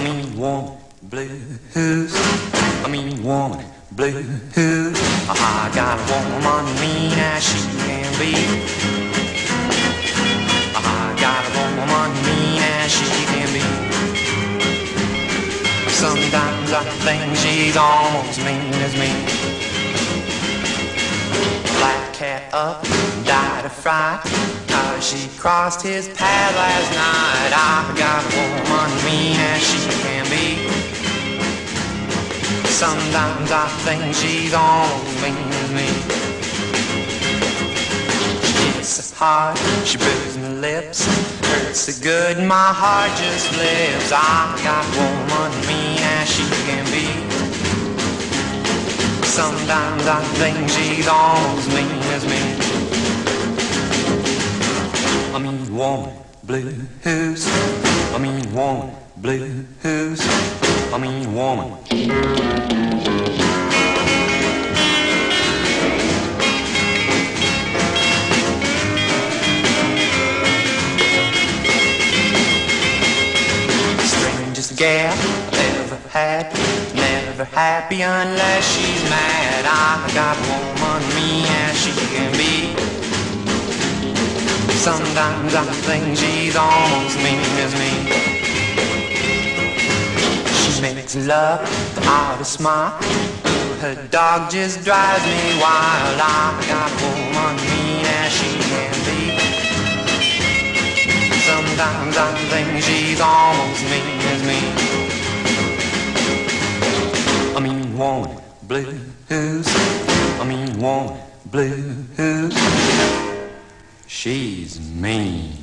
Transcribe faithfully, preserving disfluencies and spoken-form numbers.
mean woman blues. I mean woman blues. I got a woman mean as she can be. I got a woman mean as she can be. Sometimes I think she's almost mean as me. Black cat up, died of fright, cause she crossed his path last night. I got a woman mean as she can be. Sometimes I think she's almost mean as me. She hits so hard, she bruised my lips, hurts so good my heart just lives. I got a woman mean as she can be. Sometimes I think she's almost mean as me. I mean woman blues. I mean woman blues. I mean woman. Strangest gal I've ever had, never happy unless she's mad. I got a woman mean as she can be. Sometimes I think she's almost mean as me. She makes love without a smile. Her dog just drives me wild. I got a woman mean as she can be. Sometimes I think she's almost mean as me. I mean woman blues. I mean woman blues. She's mean.